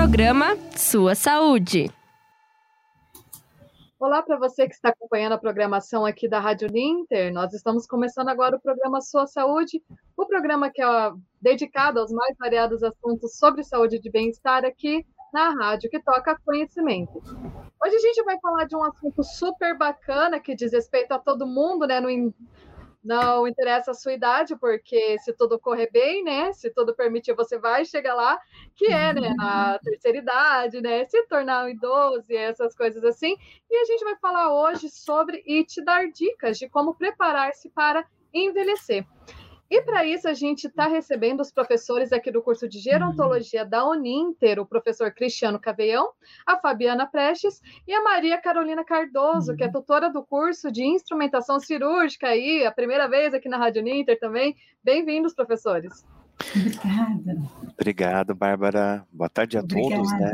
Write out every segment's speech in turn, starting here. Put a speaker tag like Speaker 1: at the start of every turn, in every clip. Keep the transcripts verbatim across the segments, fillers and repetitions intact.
Speaker 1: Programa Sua Saúde.
Speaker 2: Olá para você que está acompanhando a programação aqui da Rádio Ninter. Nós estamos começando agora o programa Sua Saúde, o programa que é dedicado aos mais variados assuntos sobre saúde e bem-estar aqui na rádio, que toca conhecimento. Hoje a gente vai falar de um assunto super bacana que diz respeito a todo mundo, né? Não, não interessa a sua idade, porque se tudo correr bem, né? Se tudo permitir, você vai chegar lá, que é, né? A terceira idade, né? Se tornar um idoso e essas coisas assim. E a gente vai falar hoje sobre e te dar dicas de como preparar-se para envelhecer. E para isso a gente está recebendo os professores aqui do curso de Gerontologia da Uninter, o professor Cristiano Caveião, a Fabiana Prestes e a Maria Carolina Cardoso, que é tutora do curso de Instrumentação Cirúrgica aí, a primeira vez aqui na Rádio Uninter também. Bem-vindos, professores.
Speaker 3: Obrigada.
Speaker 4: Obrigado, Bárbara. Boa tarde a
Speaker 3: Obrigada.
Speaker 4: todos, né?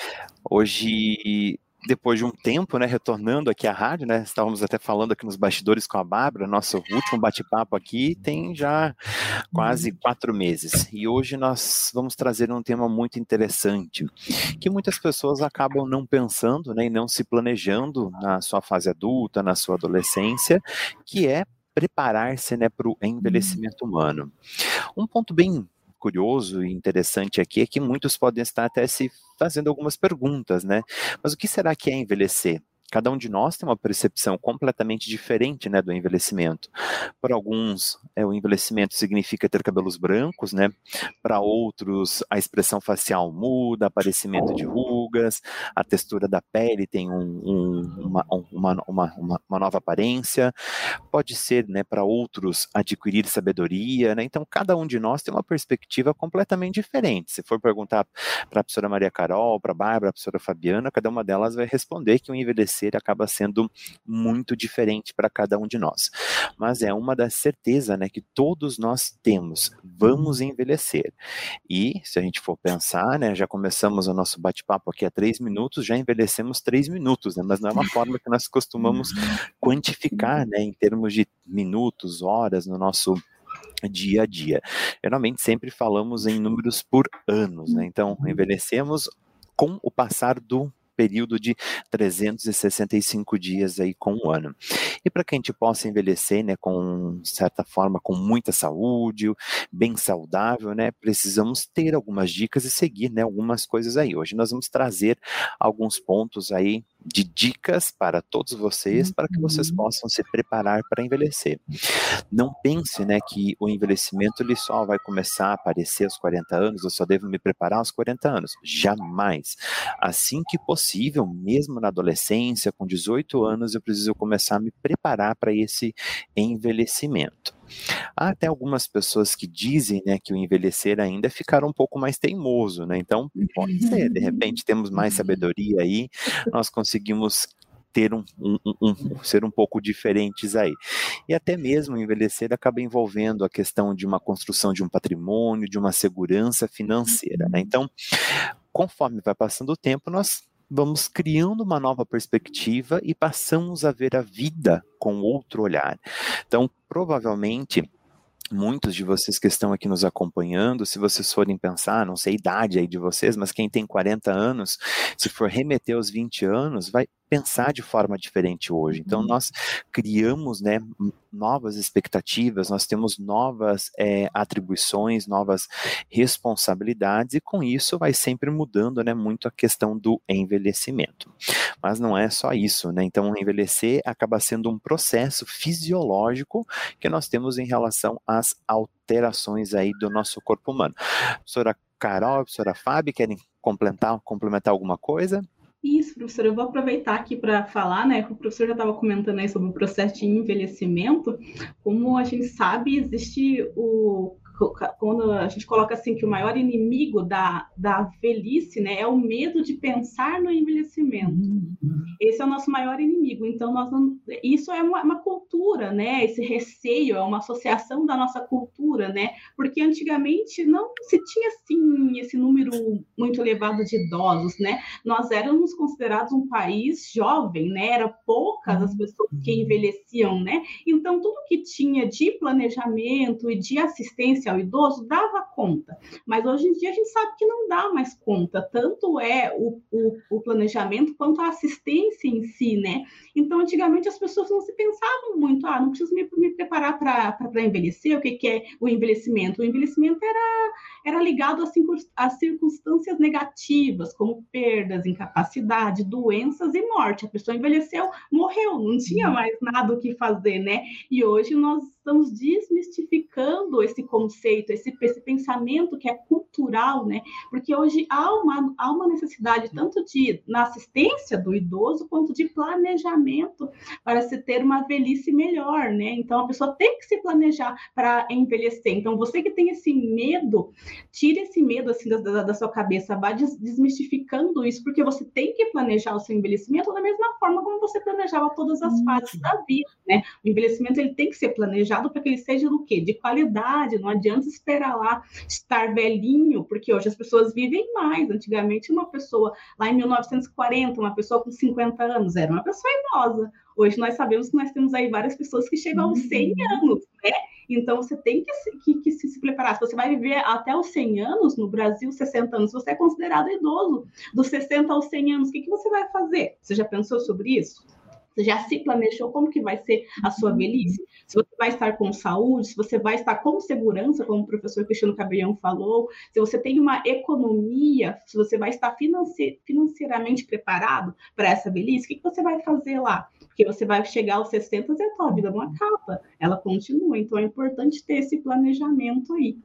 Speaker 4: Hoje, depois de um tempo, né, retornando aqui à rádio, né, estávamos até falando aqui nos bastidores com a Bárbara, nosso último bate-papo aqui tem já quase quatro meses, e hoje nós vamos trazer um tema muito interessante, que muitas pessoas acabam não pensando, né, e não se planejando na sua fase adulta, na sua adolescência, que é preparar-se, né, para o envelhecimento humano. Um ponto bem curioso e interessante aqui é que muitos podem estar até se fazendo algumas perguntas, né? Mas o que será que é envelhecer? Cada um de nós tem uma percepção completamente diferente, né, do envelhecimento. Para alguns, é, o envelhecimento significa ter cabelos brancos, né? Para outros, a expressão facial muda, aparecimento de rugas, a textura da pele tem um, um, uma, uma, uma, uma, uma nova aparência. Pode ser, né, para outros, adquirir sabedoria, né? Então, cada um de nós tem uma perspectiva completamente diferente. Se for perguntar para a professora Maria Carol, para a Bárbara, a professora Fabiana, cada uma delas vai responder que o envelhecer acaba sendo muito diferente para cada um de nós. Mas é uma das certezas, né, que todos nós temos, vamos envelhecer. E, se a gente for pensar, né, já começamos o nosso bate-papo aqui há três minutos, já envelhecemos três minutos, né, mas não é uma forma que nós costumamos quantificar, né, em termos de minutos, horas no nosso dia a dia. Geralmente sempre falamos em números por anos, né, então envelhecemos com o passar do período de trezentos e sessenta e cinco dias aí com um ano. E para que a gente possa envelhecer, né, com certa forma, com muita saúde, bem saudável, né, precisamos ter algumas dicas e seguir, né, algumas coisas aí. Hoje nós vamos trazer alguns pontos aí de dicas para todos vocês, para que vocês possam se preparar para envelhecer. Não pense, né, que o envelhecimento ele só vai começar a aparecer aos quarenta anos, eu só devo me preparar aos quarenta anos. Jamais. Assim que possível, mesmo na adolescência, com dezoito anos, eu preciso começar a me preparar para esse envelhecimento. Há até algumas pessoas que dizem, né, que o envelhecer ainda é ficar um pouco mais teimoso, né? Então, pode ser, de repente temos mais sabedoria aí, nós conseguimos ter um, um, um, um, ser um pouco diferentes aí. E até mesmo envelhecer acaba envolvendo a questão de uma construção de um patrimônio, de uma segurança financeira, né? Então, conforme vai passando o tempo, nós vamos criando uma nova perspectiva e passamos a ver a vida com outro olhar. Então, provavelmente, muitos de vocês que estão aqui nos acompanhando, se vocês forem pensar, não sei a idade aí de vocês, mas quem tem quarenta anos, se for remeter aos vinte anos, vai pensar de forma diferente hoje. Então, nós criamos, né, novas expectativas, nós temos novas é, atribuições, novas responsabilidades, e com isso vai sempre mudando, né, muito a questão do envelhecimento. Mas não é só isso, né? Então, envelhecer acaba sendo um processo fisiológico que nós temos em relação às alterações aí do nosso corpo humano. A professora Carol, a professora Fábio, querem complementar, complementar alguma coisa?
Speaker 3: Isso, professor, eu vou aproveitar aqui para falar, né, que o professor já estava comentando aí sobre o processo de envelhecimento. Como a gente sabe, existe o quando a gente coloca assim que o maior inimigo da, da velhice, né, é o medo de pensar no envelhecimento. Uhum. Esse é o nosso maior inimigo. Então, nós não, isso é uma, uma cultura, né? Esse receio é uma associação da nossa cultura, né? Porque antigamente não se tinha assim esse número muito elevado de idosos, né? Nós éramos considerados um país jovem, né? Era poucas as pessoas que envelheciam, né? Então, tudo que tinha de planejamento e de assistência assistencial idoso dava conta, mas hoje em dia a gente sabe que não dá mais conta, tanto é o, o, o planejamento quanto a assistência em si, né? Então, antigamente as pessoas não se pensavam muito, ah, não preciso me, me preparar para envelhecer, o que, que é o envelhecimento? O envelhecimento era, era ligado às circunstâncias negativas, como perdas, incapacidade, doenças e morte. A pessoa envelheceu, morreu, não tinha mais nada o que fazer, né? E hoje nós estamos desmistificando esse conceito, esse, esse pensamento que é cultural, né? Porque hoje há uma, há uma necessidade tanto de, na assistência do idoso, quanto de planejamento para se ter uma velhice melhor, né? Então, a pessoa tem que se planejar para envelhecer. Então, você que tem esse medo, tire esse medo assim da, da, da sua cabeça, vá des, desmistificando isso, porque você tem que planejar o seu envelhecimento da mesma forma como você planejava todas as fases da vida, né? O envelhecimento ele tem que ser planejado para que ele seja do quê? De qualidade, não adianta esperar lá estar velhinho, porque hoje as pessoas vivem mais. Antigamente, uma pessoa, lá em mil novecentos e quarenta, uma pessoa com cinquenta anos, era uma pessoa idosa. Hoje nós sabemos que nós temos aí várias pessoas que chegam aos cem anos, né? Então, você tem que, que, que se preparar. Se você vai viver até os cem anos, no Brasil, sessenta anos, você é considerado idoso. Dos sessenta aos cem anos, o que, que você vai fazer? Você já pensou sobre isso? Você já se planejou como que vai ser a sua velhice? Se você vai estar com saúde, se você vai estar com segurança, como o professor Cristiano Cabrião falou, se você tem uma economia, se você vai estar financi- financeiramente preparado para essa velhice, o que, que você vai fazer lá? Porque você vai chegar aos sessenta e a tua vida não acaba, ela continua. Então, é importante ter esse planejamento aí.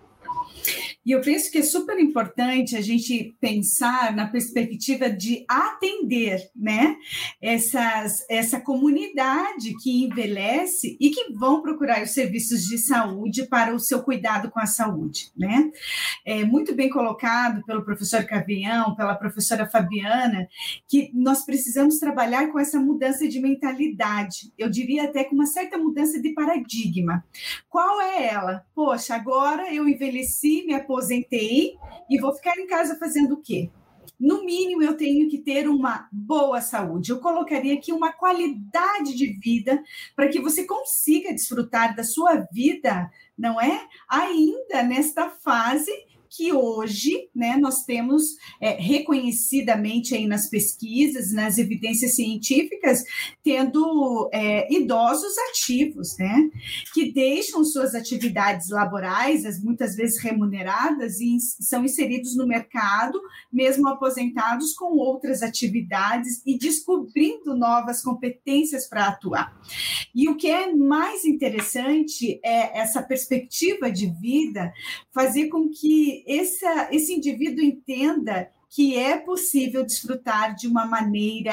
Speaker 5: E eu penso que é super importante a gente pensar na perspectiva de atender, né, essas, essa comunidade que envelhece e que vão procurar os serviços de saúde para o seu cuidado com a saúde, né? É muito bem colocado pelo professor Cavião, pela professora Fabiana, que nós precisamos trabalhar com essa mudança de mentalidade, eu diria até com uma certa mudança de paradigma. Qual é ela? Poxa, agora eu envelheci, me aposentei e vou ficar em casa fazendo o quê? No mínimo, eu tenho que ter uma boa saúde. Eu colocaria aqui uma qualidade de vida para que você consiga desfrutar da sua vida, não é? Ainda nesta fase que hoje, né, nós temos é, reconhecidamente aí nas pesquisas, nas evidências científicas, tendo é, idosos ativos, né, que deixam suas atividades laborais, as muitas vezes remuneradas, e são inseridos no mercado, mesmo aposentados, com outras atividades e descobrindo novas competências para atuar. E o que é mais interessante é essa perspectiva de vida fazer com que Essa, esse indivíduo entenda que é possível desfrutar de uma maneira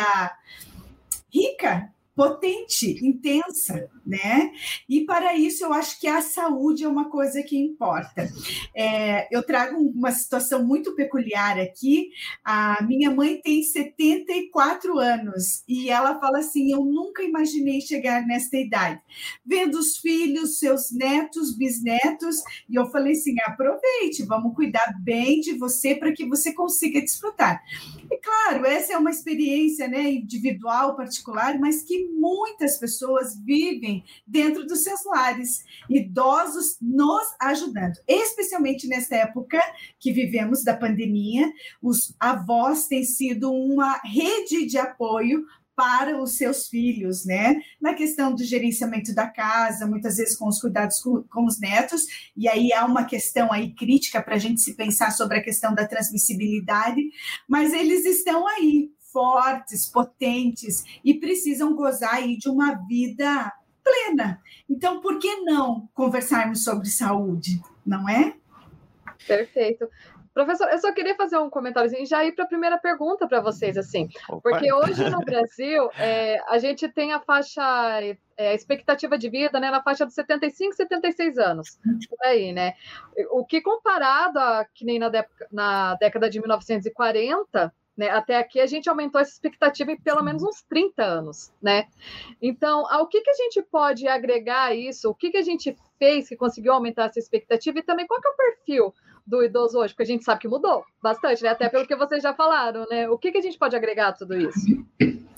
Speaker 5: rica, potente, intensa, né? E para isso eu acho que a saúde é uma coisa que importa. É, eu trago uma situação muito peculiar aqui. A minha mãe tem setenta e quatro anos e ela fala assim: eu nunca imaginei chegar nesta idade. Vendo os filhos, seus netos, bisnetos, e eu falei assim: aproveite, vamos cuidar bem de você para que você consiga desfrutar. E claro, essa é uma experiência, né, individual, particular, mas que muitas pessoas vivem dentro dos seus lares, idosos nos ajudando, especialmente nessa época que vivemos da pandemia. Os avós têm sido uma rede de apoio para os seus filhos, né? Na questão do gerenciamento da casa, muitas vezes com os cuidados com, com os netos, e aí há uma questão aí crítica para a gente se pensar sobre a questão da transmissibilidade, mas eles estão aí, fortes, potentes, e precisam gozar aí de uma vida plena. Então, por que não conversarmos sobre saúde, não é?
Speaker 2: Perfeito. Professor, eu só queria fazer um comentáriozinho e já ir para a primeira pergunta para vocês, assim,
Speaker 4: Opa.
Speaker 2: Porque hoje no Brasil, é, a gente tem a faixa, é, a expectativa de vida, né, na faixa dos setenta e cinco, setenta e seis anos, por aí, né? O que comparado a, que nem na, de, na década de mil novecentos e quarenta, né, até aqui a gente aumentou essa expectativa em pelo menos uns trinta anos, né? Então, ao que, que a gente pode agregar a isso? O que, que a gente fez que conseguiu aumentar essa expectativa? E também qual que é o perfil do idoso hoje? Porque a gente sabe que mudou bastante, né? Até pelo que vocês já falaram, né? O que, que a gente pode agregar a tudo isso?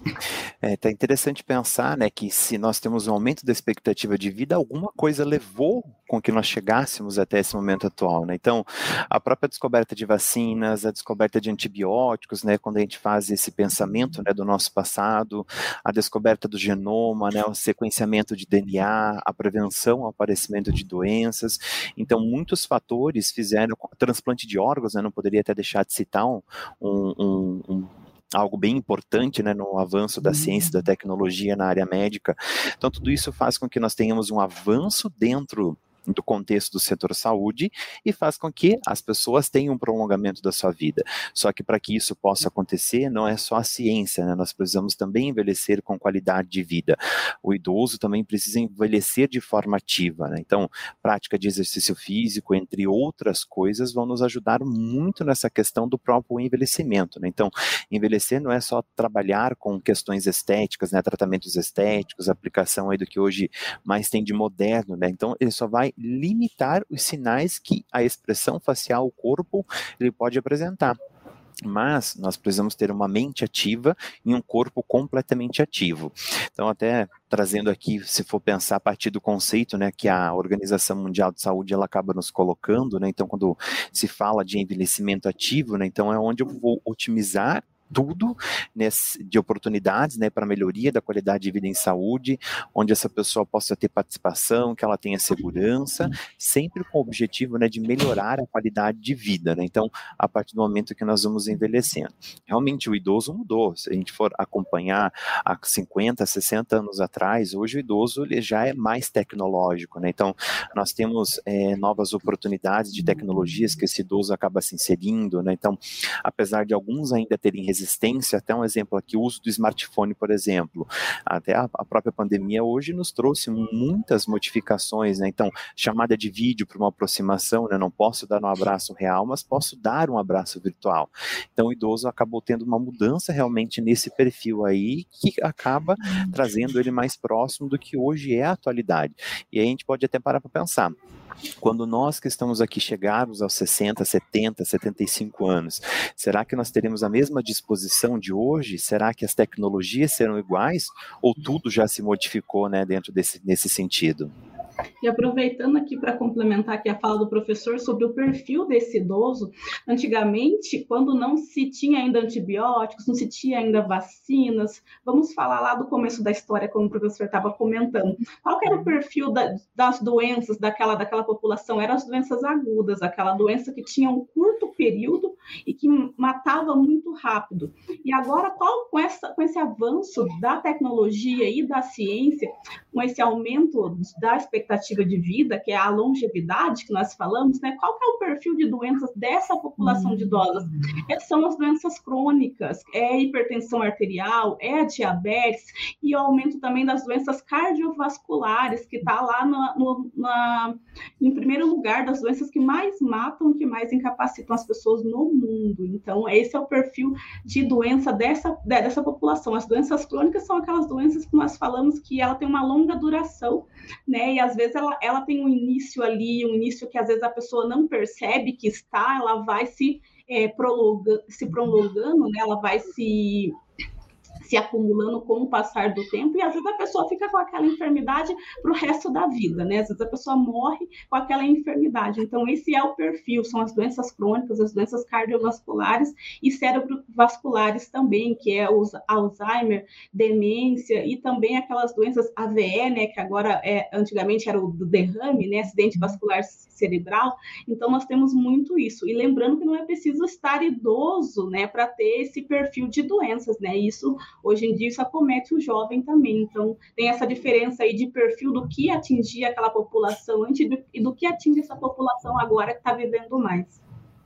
Speaker 4: É tá interessante pensar, né, que se nós temos um aumento da expectativa de vida, alguma coisa levou com que nós chegássemos até esse momento atual, né? Então, a própria descoberta de vacinas, a descoberta de antibióticos, né, quando a gente faz esse pensamento, né, do nosso passado, a descoberta do genoma, né, o sequenciamento de D N A, a prevenção ao aparecimento de doenças. Então, muitos fatores fizeram transplante de órgãos, né, não poderia até deixar de citar um, um, um algo bem importante, né, no avanço da ciência e da tecnologia na área médica. Então, tudo isso faz com que nós tenhamos um avanço dentro do contexto do setor saúde e faz com que as pessoas tenham um prolongamento da sua vida. Só que para que isso possa acontecer, não é só a ciência, né? Nós precisamos também envelhecer com qualidade de vida. O idoso também precisa envelhecer de forma ativa, né? Então, prática de exercício físico, entre outras coisas, vão nos ajudar muito nessa questão do próprio envelhecimento, né? Então, envelhecer não é só trabalhar com questões estéticas, né? Tratamentos estéticos, aplicação aí do que hoje mais tem de moderno, né? Então, ele só vai limitar os sinais que a expressão facial, o corpo, ele pode apresentar. Mas nós precisamos ter uma mente ativa e um corpo completamente ativo. Então, até trazendo aqui, se for pensar a partir do conceito, né, que a Organização Mundial de Saúde ela acaba nos colocando, né, então quando se fala de envelhecimento ativo, né, então é onde eu vou otimizar tudo nesse, de oportunidades, né, para melhoria da qualidade de vida em saúde, onde essa pessoa possa ter participação, que ela tenha segurança, sempre com o objetivo, né, de melhorar a qualidade de vida, né? Então, a partir do momento que nós vamos envelhecendo. Realmente o idoso mudou, se a gente for acompanhar há cinquenta, sessenta anos atrás, hoje o idoso ele já é mais tecnológico, né? Então, nós temos é, novas oportunidades de tecnologias que esse idoso acaba se inserindo, né? Então, apesar de alguns ainda terem resistência, até um exemplo aqui, o uso do smartphone, por exemplo, até a, a própria pandemia hoje nos trouxe muitas modificações, né? Então, chamada de vídeo para uma aproximação, né? Não posso dar um abraço real, mas posso dar um abraço virtual. Então, o idoso acabou tendo uma mudança realmente nesse perfil aí, que acaba trazendo ele mais próximo do que hoje é a atualidade. E aí a gente pode até parar para pensar, quando nós que estamos aqui chegarmos aos sessenta, setenta, setenta e cinco anos, será que nós teremos a mesma disposição de hoje? Será que as tecnologias serão iguais? Ou tudo já se modificou, né, dentro desse nesse sentido?
Speaker 3: E aproveitando aqui para complementar aqui a fala do professor sobre o perfil desse idoso, antigamente, quando não se tinha ainda antibióticos, não se tinha ainda vacinas, vamos falar lá do começo da história, como o professor estava comentando. Qual que era o perfil da, das doenças daquela, daquela população? Eram as doenças agudas, aquela doença que tinha um curto período e que matava muito rápido. E agora, qual, com, essa, com esse avanço da tecnologia e da ciência, com esse aumento da expectativa de vida, que é a longevidade que nós falamos, né? Qual que é o perfil de doenças dessa população de idosos? É, são as doenças crônicas, é a hipertensão arterial, é a diabetes e o aumento também das doenças cardiovasculares, que está lá na, no, na, em primeiro lugar das doenças que mais matam, que mais incapacitam as pessoas no mundo. Então, esse é o perfil de doença dessa, dessa população. As doenças crônicas são aquelas doenças que nós falamos que ela tem uma longa duração, né? E às vezes ela, ela tem um início ali, um início que às vezes a pessoa não percebe que está, ela vai se, é, prolonga, se prolongando, né? Ela vai se... se acumulando com o passar do tempo, e às vezes a pessoa fica com aquela enfermidade para o resto da vida, né? Às vezes a pessoa morre com aquela enfermidade. Então, esse é o perfil, são as doenças crônicas, as doenças cardiovasculares e cerebrovasculares também, que é o Alzheimer, demência, e também aquelas doenças A V E, né? Que agora, é, antigamente era o do derrame, né? Acidente vascular cerebral. Então, nós temos muito isso. E lembrando que não é preciso estar idoso, né? Para ter esse perfil de doenças, né? Isso hoje em dia isso acomete o jovem também, então tem essa diferença aí de perfil do que atingia aquela população antes do, e do que atinge essa população agora que está vivendo mais.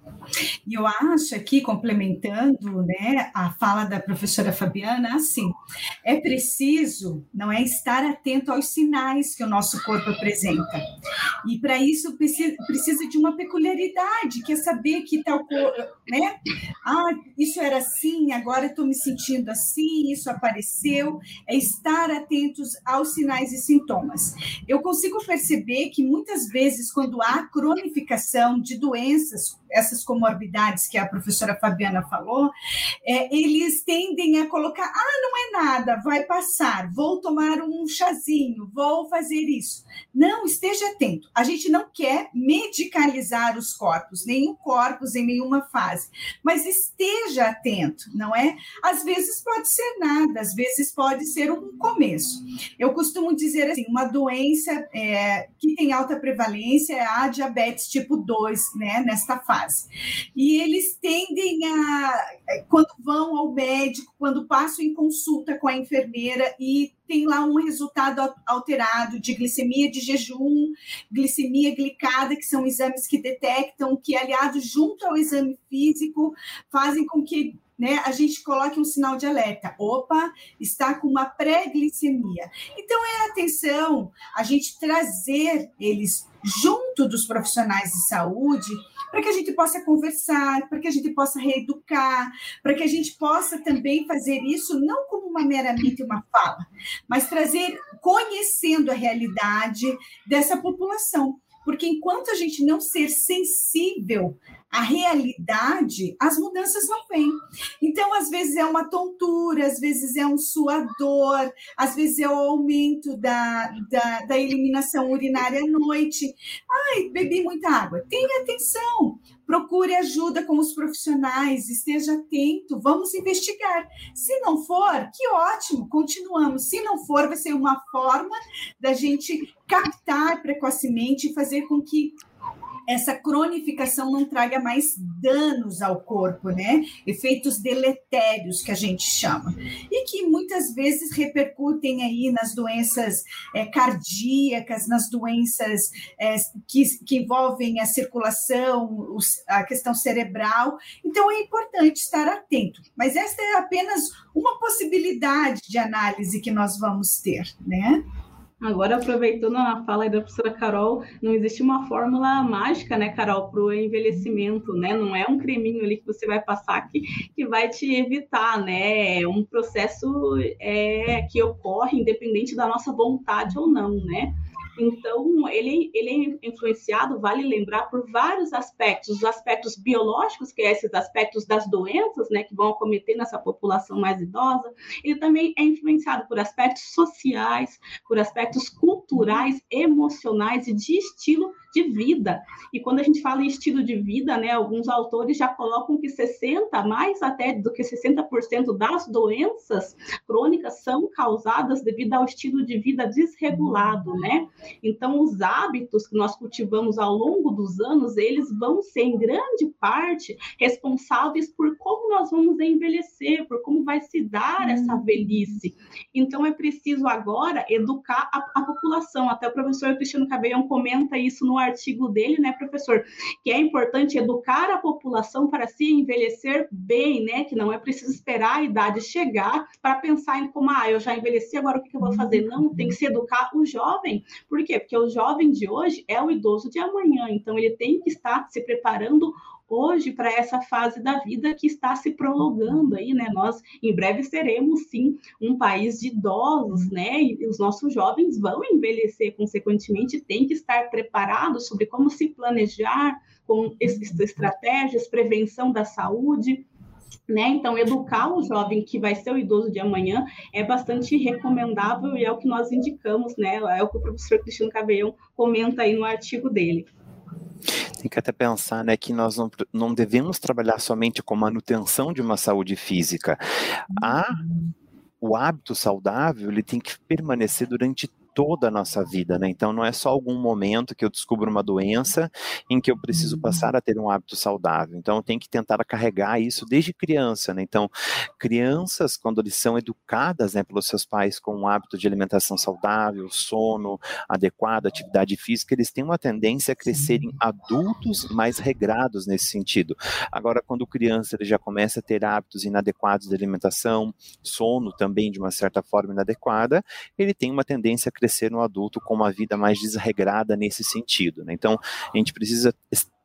Speaker 5: E eu acho aqui, complementando, né, a fala da professora Fabiana, assim, é preciso, não é, estar atento aos sinais que o nosso corpo apresenta. E para isso precisa, precisa de uma peculiaridade, que é saber que tal corpo, né? Ah, isso era assim, agora estou me sentindo assim, isso apareceu. É estar atentos aos sinais e sintomas. Eu consigo perceber que muitas vezes, quando há cronificação de doenças, essas essas comorbidades que a professora Fabiana falou, é, eles tendem a colocar, ah, não é nada, vai passar, vou tomar um chazinho, vou fazer isso. Não, esteja atento. A gente não quer medicalizar os corpos, nenhum corpus em nenhuma fase, mas esteja atento, não é? Às vezes pode ser nada, às vezes pode ser um começo. Eu costumo dizer assim, uma doença é, que tem alta prevalência é a diabetes tipo dois, né, nesta fase. E eles tendem a, quando vão ao médico, quando passam em consulta com a enfermeira e tem lá um resultado alterado de glicemia de jejum, glicemia glicada, que são exames que detectam, que aliados junto ao exame físico, fazem com que, né, a gente coloque um sinal de alerta. Opa, está com uma pré-glicemia. Então, é atenção, a gente trazer eles junto dos profissionais de saúde, para que a gente possa conversar, para que a gente possa reeducar, para que a gente possa também fazer isso não como uma meramente uma fala, mas trazer, conhecendo a realidade dessa população. Porque enquanto a gente não ser sensível à realidade, as mudanças não vêm. Então, às vezes é uma tontura, às vezes é um suador, às vezes é o aumento da, da, da eliminação urinária à noite. Ai, bebi muita água. Tenha atenção, procure ajuda com os profissionais, esteja atento, vamos investigar. Se não for, que ótimo, continuamos. Se não for, vai ser uma forma da gente captar precocemente e fazer com que essa cronificação não traga mais danos ao corpo, né? Efeitos deletérios, que a gente chama. E que muitas vezes repercutem aí nas doenças é, cardíacas, nas doenças é, que, que envolvem a circulação, os, a questão cerebral. Então, é importante estar atento. Mas esta é apenas uma possibilidade de análise que nós vamos ter, né?
Speaker 3: Agora, aproveitando a fala aí da professora Carol, não existe uma fórmula mágica, né, Carol, para o envelhecimento, né? Não é um creminho ali que você vai passar que, que vai te evitar, né? É um processo é, que ocorre independente da nossa vontade ou não, né? Então, ele, ele é influenciado, vale lembrar, por vários aspectos, os aspectos biológicos, que é esses aspectos das doenças, né, que vão acometer nessa população mais idosa. Ele também é influenciado por aspectos sociais, por aspectos culturais, emocionais e de estilo de vida. E quando a gente fala em estilo de vida, né, alguns autores já colocam que sessenta, mais até do que sessenta por cento das doenças crônicas são causadas devido ao estilo de vida desregulado, né? Então, os hábitos que nós cultivamos ao longo dos anos, eles vão ser, em grande parte, responsáveis por como nós vamos envelhecer, por como vai se dar essa velhice. Então, é preciso agora educar a, a população. Até o professor Cristiano Cabelhão comenta isso no artigo dele, né, professor? Que é importante educar a população para se envelhecer bem, né? Que não é preciso esperar a idade chegar para pensar em como, ah, eu já envelheci, agora o que eu vou fazer? Não, tem que se educar o jovem. Por quê? Porque o jovem de hoje é o idoso de amanhã, então ele tem que estar se preparando hoje para essa fase da vida que está se prolongando aí, né? Nós em breve seremos, sim, um país de idosos, né? E os nossos jovens vão envelhecer, consequentemente, tem que estar preparados sobre como se planejar com estratégias, prevenção da saúde, né? Então, educar o jovem que vai ser o idoso de amanhã é bastante recomendável e é o que nós indicamos, né? É o que o professor Cristiano Cabelhão comenta aí no artigo dele.
Speaker 4: Tem que até pensar, né, que nós não, não devemos trabalhar somente com manutenção de uma saúde física. A, o hábito saudável, ele tem que permanecer durante toda a nossa vida, né? Então não é só algum momento que eu descubro uma doença em que eu preciso passar a ter um hábito saudável. Então eu tenho que tentar carregar isso desde criança, né? Então crianças, quando eles são educadas, né, pelos seus pais com um hábito de alimentação saudável, sono adequado, atividade física, eles têm uma tendência a crescerem adultos mais regrados nesse sentido. Agora, quando criança ele já começa a ter hábitos inadequados de alimentação, sono também de uma certa forma inadequada, ele tem uma tendência a crescer no adulto com uma vida mais desregrada nesse sentido, né? Então, a gente precisa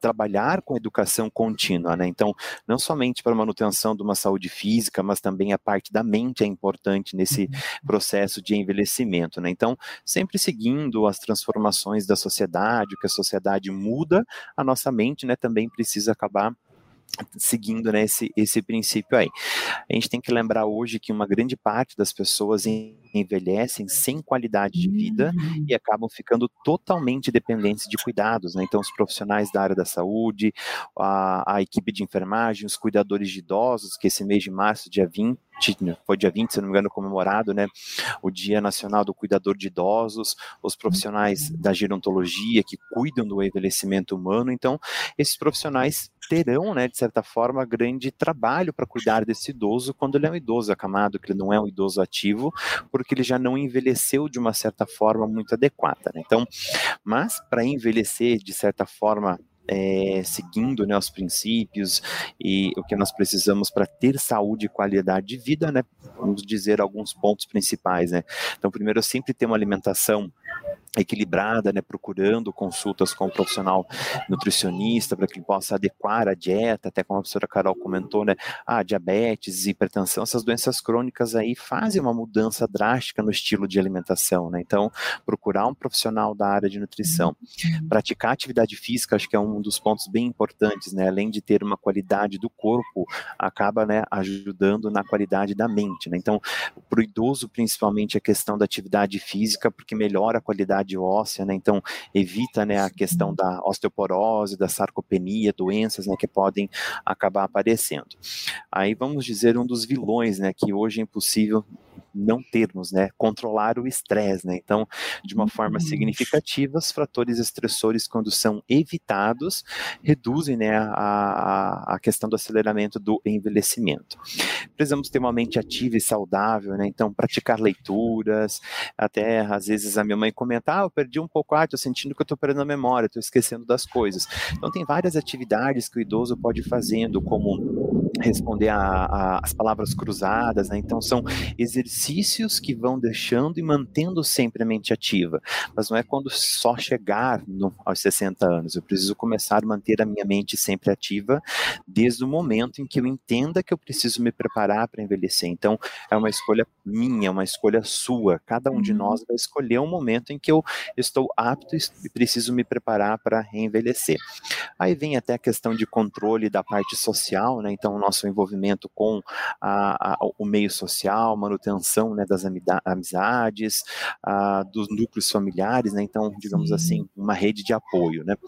Speaker 4: trabalhar com educação contínua, né? Então, não somente para a manutenção de uma saúde física, mas também a parte da mente é importante nesse processo de envelhecimento, né? Então, sempre seguindo as transformações da sociedade, o que a sociedade muda, a nossa mente, né, também precisa acabar seguindo, né, esse, esse princípio aí. A gente tem que lembrar hoje que uma grande parte das pessoas envelhecem sem qualidade de vida e acabam ficando totalmente dependentes de cuidados, né? Então, os profissionais da área da saúde, a, a equipe de enfermagem, os cuidadores de idosos, que esse mês de março, dia vinte, foi dia vinte, se não me engano, comemorado, né, o Dia Nacional do Cuidador de Idosos, os profissionais da gerontologia que cuidam do envelhecimento humano. Então, esses profissionais terão, né, de certa forma, grande trabalho para cuidar desse idoso quando ele é um idoso acamado, que ele não é um idoso ativo, porque ele já não envelheceu de uma certa forma muito adequada, né? Então, mas para envelhecer de certa forma É, seguindo, né, os princípios e o que nós precisamos para ter saúde e qualidade de vida, né, vamos dizer alguns pontos principais, né. Então, primeiro, sempre ter uma alimentação equilibrada, né, procurando consultas com um profissional nutricionista para que ele possa adequar a dieta, até como a professora Carol comentou, né, ah, diabetes, hipertensão, essas doenças crônicas aí fazem uma mudança drástica no estilo de alimentação, né, então procurar um profissional da área de nutrição, praticar atividade física, acho que é um dos pontos bem importantes, né, além de ter uma qualidade do corpo, acaba, né, ajudando na qualidade da mente, né, então para o idoso principalmente a questão da atividade física, porque melhora a qualidade óssea, né? Então evita, né, a questão da osteoporose, da sarcopenia, doenças, né, que podem acabar aparecendo. Aí vamos dizer um dos vilões, né, que hoje é impossível não termos, né, controlar o estresse, né, então, de uma forma significativa, os fatores estressores, quando são evitados, reduzem, né, a, a questão do aceleramento do envelhecimento. Precisamos ter uma mente ativa e saudável, né, então, praticar leituras, até, às vezes, a minha mãe comenta, ah, eu perdi um pouco, ah, estou sentindo que eu estou perdendo a memória, estou esquecendo das coisas. Então, tem várias atividades que o idoso pode ir fazendo, como responder às palavras cruzadas, né? Então são exercícios que vão deixando e mantendo sempre a mente ativa, mas não é quando só chegar no, aos sessenta anos, eu preciso começar a manter a minha mente sempre ativa desde o momento em que eu entenda que eu preciso me preparar para envelhecer. Então é uma escolha minha, uma escolha sua, cada um de nós vai escolher um momento em que eu estou apto e preciso me preparar para envelhecer. Aí vem até a questão de controle da parte social, né? Então o nosso envolvimento com a, a, o meio social, manutenção, né, das amizades, a, dos núcleos familiares, né? Então, digamos Sim. assim, uma rede de apoio, né?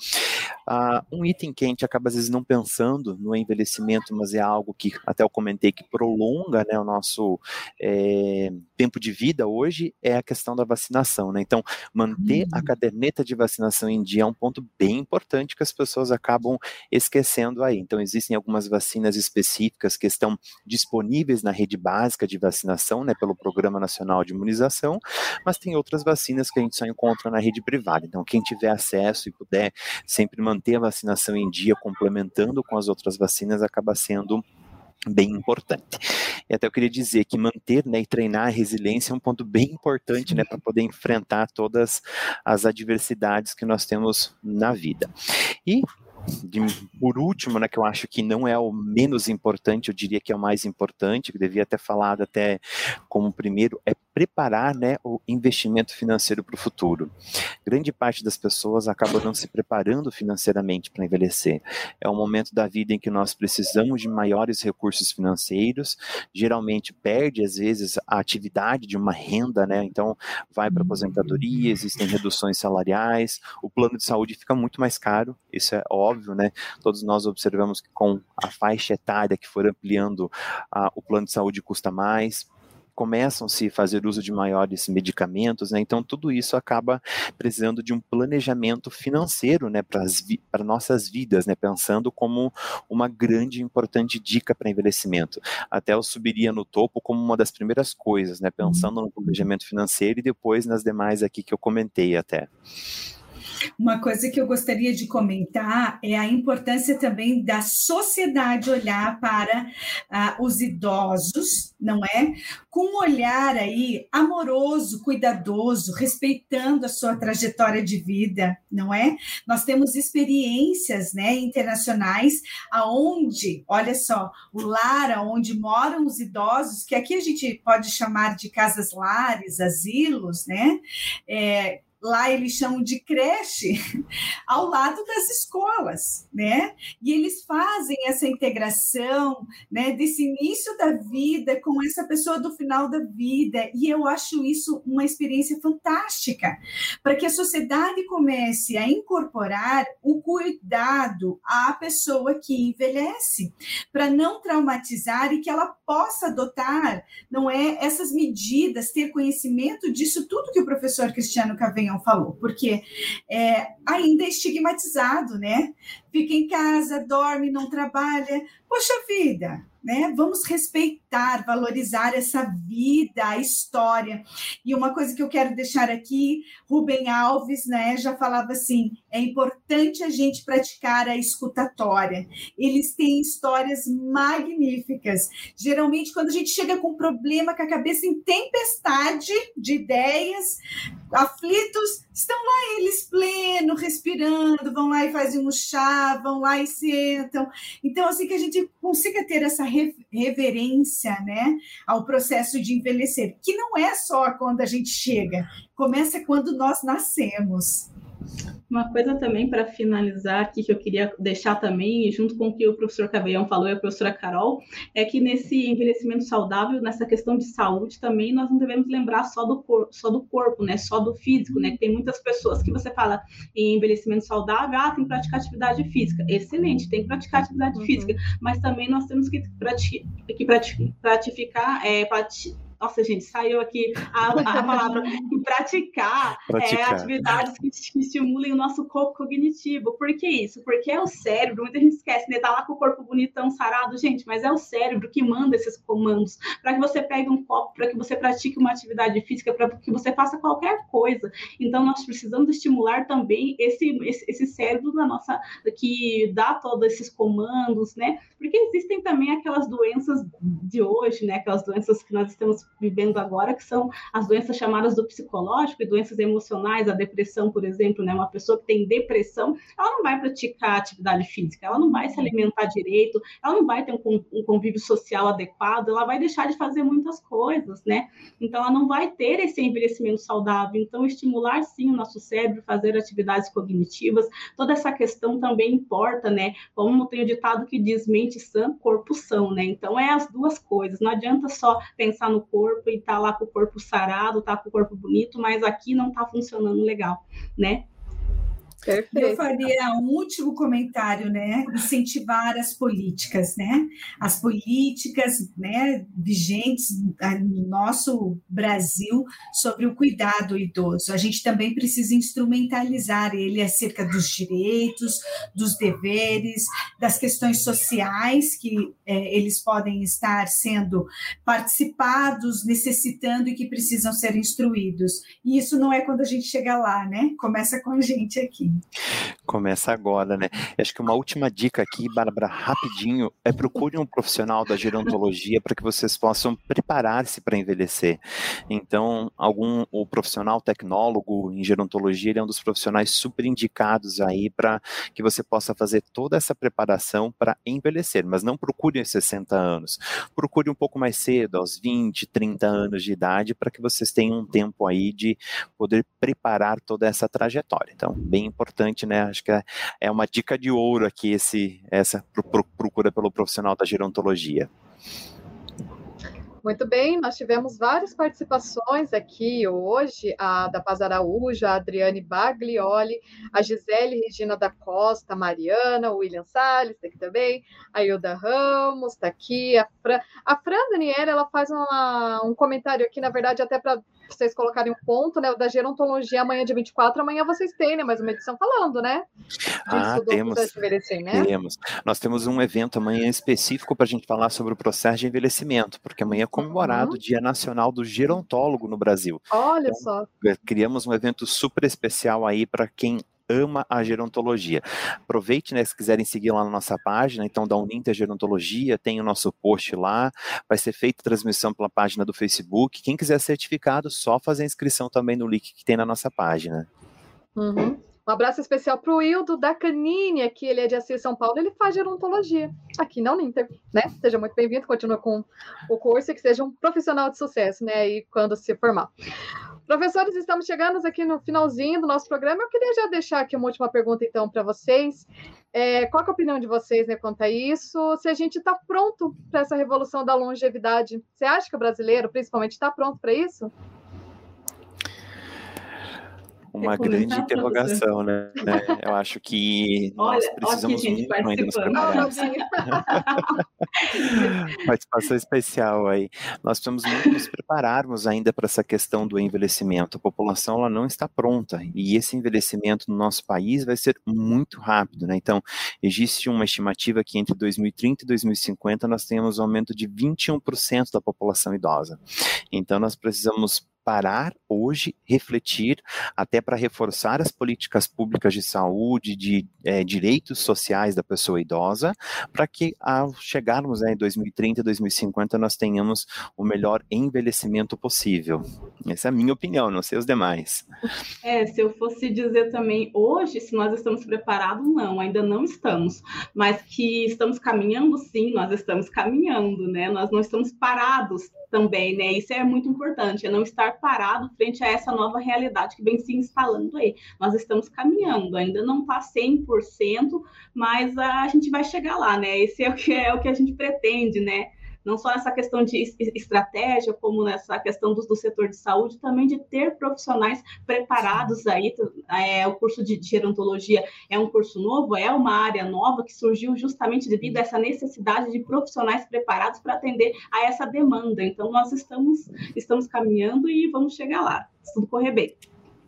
Speaker 4: Ah, um item que a gente acaba às vezes não pensando no envelhecimento, mas é algo que até eu comentei que prolonga, né, o nosso é, tempo de vida hoje, é a questão da vacinação, né? Então, manter a caderneta de vacinação em dia é um ponto bem importante que as pessoas acabam esquecendo aí. Então, existem algumas vacinas específicas que estão disponíveis na rede básica de vacinação, né, pelo Programa Nacional de Imunização, mas tem outras vacinas que a gente só encontra na rede privada. Então, quem tiver acesso e puder sempre manter a vacinação em dia, complementando com as outras vacinas, acaba sendo bem importante. E até eu queria dizer que manter, né, e treinar a resiliência é um ponto bem importante, né, para poder enfrentar todas as adversidades que nós temos na vida. E De, por último, né, que eu acho que não é o menos importante, eu diria que é o mais importante, que devia ter falado até como primeiro, é preparar, né, o investimento financeiro para o futuro. Grande parte das pessoas acaba não se preparando financeiramente para envelhecer. É um momento da vida em que nós precisamos de maiores recursos financeiros, geralmente perde, às vezes, a atividade de uma renda, né, então vai para a aposentadoria, existem reduções salariais, o plano de saúde fica muito mais caro, isso é óbvio. Óbvio, né? Todos nós observamos que com a faixa etária que for ampliando, ah, o plano de saúde custa mais, começam-se a fazer uso de maiores medicamentos, né? Então tudo isso acaba precisando de um planejamento financeiro, né, para vi- para nossas vidas, né, pensando como uma grande e importante dica para envelhecimento. Até eu subiria no topo como uma das primeiras coisas, né, pensando no planejamento financeiro e depois nas demais aqui que eu comentei até.
Speaker 5: Uma coisa que eu gostaria de comentar é a importância também da sociedade olhar para ah, os idosos, não é? Com um olhar aí amoroso, cuidadoso, respeitando a sua trajetória de vida, não é? Nós temos experiências, né, internacionais aonde, olha só, o lar onde moram os idosos, que aqui a gente pode chamar de casas-lares, asilos, né? É, lá eles chamam de creche, ao lado das escolas, né? E eles fazem essa integração, né, desse início da vida com essa pessoa do final da vida, e eu acho isso uma experiência fantástica, para que a sociedade comece a incorporar o cuidado à pessoa que envelhece, para não traumatizar e que ela possa adotar, não é, essas medidas, ter conhecimento disso tudo que o professor Cristiano Cavenhão falou, porque é, ainda é estigmatizado, né? Fica em casa, dorme, não trabalha. Poxa vida, né? Vamos respeitar, valorizar essa vida, a história. E uma coisa que eu quero deixar aqui, Rubem Alves, né, já falava assim, é importante a gente praticar a escutatória. Eles têm histórias magníficas. Geralmente, quando a gente chega com um problema, com a cabeça em tempestade de ideias, aflitos, estão lá eles pleno, respirando, vão lá e fazem um chá, vão lá e sentam. Então, assim, que a gente consiga ter essa reverência, né, ao processo de envelhecer, que não é só quando a gente chega, começa quando nós nascemos.
Speaker 3: Uma coisa também para finalizar aqui que eu queria deixar também, junto com o que o professor Cavenhão falou e a professora Carol, é que nesse envelhecimento saudável, nessa questão de saúde também, nós não devemos lembrar só do corpo, só do corpo, né, só do físico, né, que tem muitas pessoas que você fala em envelhecimento saudável, ah, tem que praticar atividade física, excelente, tem que praticar atividade uhum. física, mas também nós temos que, prati que prati praticar, é, prati Nossa, gente, saiu aqui a, a palavra praticar, praticar. É, atividades que, que estimulem o nosso corpo cognitivo. Por que isso? Porque é o cérebro, muita gente esquece, né? Tá lá com o corpo bonitão, sarado, gente, mas é o cérebro que manda esses comandos para que você pegue um copo, para que você pratique uma atividade física, para que você faça qualquer coisa. Então, nós precisamos estimular também esse, esse, esse cérebro da nossa, que dá todos esses comandos, né? Porque existem também aquelas doenças de hoje, né? Aquelas doenças que nós estamos vivendo agora, que são as doenças chamadas do psicológico e doenças emocionais, a depressão, por exemplo, né? Uma pessoa que tem depressão, ela não vai praticar atividade física, ela não vai se alimentar direito, ela não vai ter um convívio social adequado, ela vai deixar de fazer muitas coisas, né? Então, ela não vai ter esse envelhecimento saudável. Então, estimular, sim, o nosso cérebro, fazer atividades cognitivas, toda essa questão também importa, né? Como tem o ditado que diz, mente sã, corpo são, né? Então, é as duas coisas, não adianta só pensar no corpo e tá lá com o corpo sarado, tá com o corpo bonito, mas aqui não tá funcionando legal, né?
Speaker 5: Perfeito. Eu faria um último comentário, né? Incentivar as políticas, né? As políticas, né, vigentes no nosso Brasil sobre o cuidado idoso. A gente também precisa instrumentalizar ele acerca dos direitos, dos deveres, das questões sociais que é, eles podem estar sendo participados, necessitando e que precisam ser instruídos. E isso não é quando a gente chega lá, né? Começa com a gente aqui.
Speaker 4: Começa agora, né? Acho que uma última dica aqui, Bárbara, rapidinho, é procure um profissional da gerontologia para que vocês possam preparar-se para envelhecer. Então, algum, o profissional tecnólogo em gerontologia, ele é um dos profissionais super indicados aí para que você possa fazer toda essa preparação para envelhecer, mas não procure aos sessenta anos, procure um pouco mais cedo, aos vinte, trinta anos de idade, para que vocês tenham um tempo aí de poder preparar toda essa trajetória. Então, bem importante, né? Acho que é, é uma dica de ouro aqui, esse, essa procura pelo profissional da gerontologia.
Speaker 2: Muito bem, nós tivemos várias participações aqui hoje, a da Paz Araújo, a Adriane Baglioli, a Gisele Regina da Costa, a Mariana, o William Salles, está aqui também, a Hilda Ramos está aqui, a Fran, a Fran Daniela, ela faz uma, um comentário aqui, na verdade, até para vocês colocarem um ponto, né, da gerontologia amanhã, dia vinte e quatro, amanhã vocês têm, né, mais uma edição falando, né?
Speaker 4: Disso, ah, temos, né? temos. Nós temos um evento amanhã específico para a gente falar sobre o processo de envelhecimento, porque amanhã é comemorado uhum. o Dia Nacional do Gerontólogo no Brasil.
Speaker 2: Olha
Speaker 4: então,
Speaker 2: só.
Speaker 4: Criamos um evento super especial aí para quem ama a gerontologia. Aproveite, né, se quiserem seguir lá na nossa página, então da Uninter Gerontologia, tem o nosso post lá, vai ser feita transmissão pela página do Facebook. Quem quiser certificado, só fazer a inscrição também no link que tem na nossa página.
Speaker 2: Uhum. Um abraço especial para o Hildo da Canini, aqui, ele é de Assis, São Paulo, ele faz gerontologia aqui na Uninter, né? Seja muito bem-vindo, continua com o curso e que seja um profissional de sucesso, né? Aí quando se formar. Professores, estamos chegando aqui no finalzinho do nosso programa. Eu queria já deixar aqui uma última pergunta, então, para vocês. É, qual é a opinião de vocês, né, quanto a isso? Se a gente está pronto para essa revolução da longevidade, você acha que o brasileiro, principalmente, está pronto para isso?
Speaker 4: Uma grande interrogação, né? Eu acho que nós
Speaker 3: Olha,
Speaker 4: precisamos
Speaker 3: aqui, gente,
Speaker 4: muito ainda nos preparar. Participação especial aí. Nós precisamos muito nos prepararmos ainda para essa questão do envelhecimento. A população ela não está pronta e esse envelhecimento no nosso país vai ser muito rápido, né? Então, existe uma estimativa que entre dois mil e trinta e dois mil e cinquenta nós temos um aumento de vinte e um por cento da população idosa. Então, nós precisamos parar hoje, refletir, até para reforçar as políticas públicas de saúde, de é, direitos sociais da pessoa idosa, para que ao chegarmos né, em dois mil e trinta, dois mil e cinquenta, nós tenhamos o melhor envelhecimento possível. Essa é a minha opinião, não sei os demais.
Speaker 3: É, se eu fosse dizer também, hoje, se nós estamos preparados, não, ainda não estamos, mas que estamos caminhando, sim, nós estamos caminhando, né, nós não estamos parados também, né, isso é muito importante, é não estar parado frente a essa nova realidade que vem se instalando aí. Nós estamos caminhando, ainda não está cem por cento, mas a gente vai chegar lá, né? Esse é o que, é o que a gente pretende, né? Não só nessa questão de estratégia, como nessa questão do, do setor de saúde, também de ter profissionais preparados aí. É, o curso de gerontologia é um curso novo, é uma área nova que surgiu justamente devido a essa necessidade de profissionais preparados para atender a essa demanda. Então, nós estamos, estamos caminhando e vamos chegar lá, se tudo correr bem.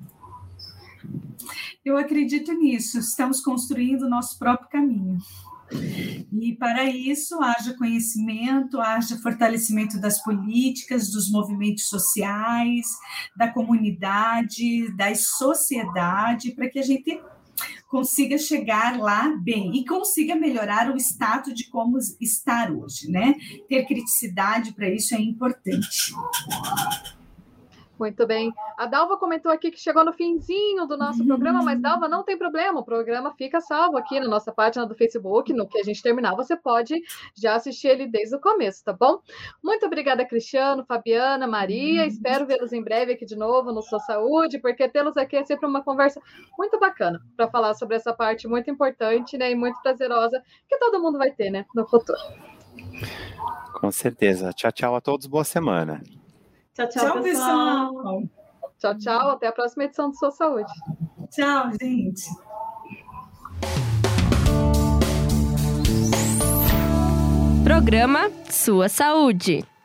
Speaker 5: Eu acredito nisso, estamos construindo o nosso próprio caminho. E para isso, haja conhecimento, haja fortalecimento das políticas, dos movimentos sociais, da comunidade, da sociedade, para que a gente consiga chegar lá bem e consiga melhorar o status de como estar hoje, né? Ter criticidade para isso é importante.
Speaker 2: Muito bem. A Dalva comentou aqui que chegou no finzinho do nosso uhum. programa, mas Dalva, não tem problema, o programa fica salvo aqui na nossa página do Facebook, no que a gente terminar, você pode já assistir ele desde o começo, tá bom? Muito obrigada, Cristiano, Fabiana, Maria, uhum. espero vê-los em breve aqui de novo no Sua Saúde, porque tê-los aqui é sempre uma conversa muito bacana para falar sobre essa parte muito importante, né, e muito prazerosa, que todo mundo vai ter, né, no futuro.
Speaker 4: Com certeza. Tchau, tchau a todos, boa semana.
Speaker 3: Tchau, tchau, tchau, pessoal. pessoal.
Speaker 2: Tchau, tchau. Até a próxima edição do Sua Saúde.
Speaker 5: Tchau, gente.
Speaker 1: Programa Sua Saúde.